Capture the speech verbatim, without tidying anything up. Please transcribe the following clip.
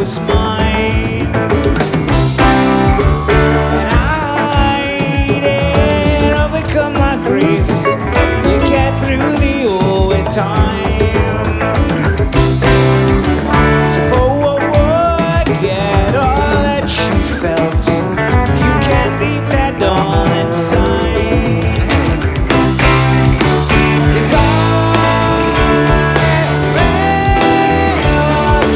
was mine. And I hide it, I'll become my grief.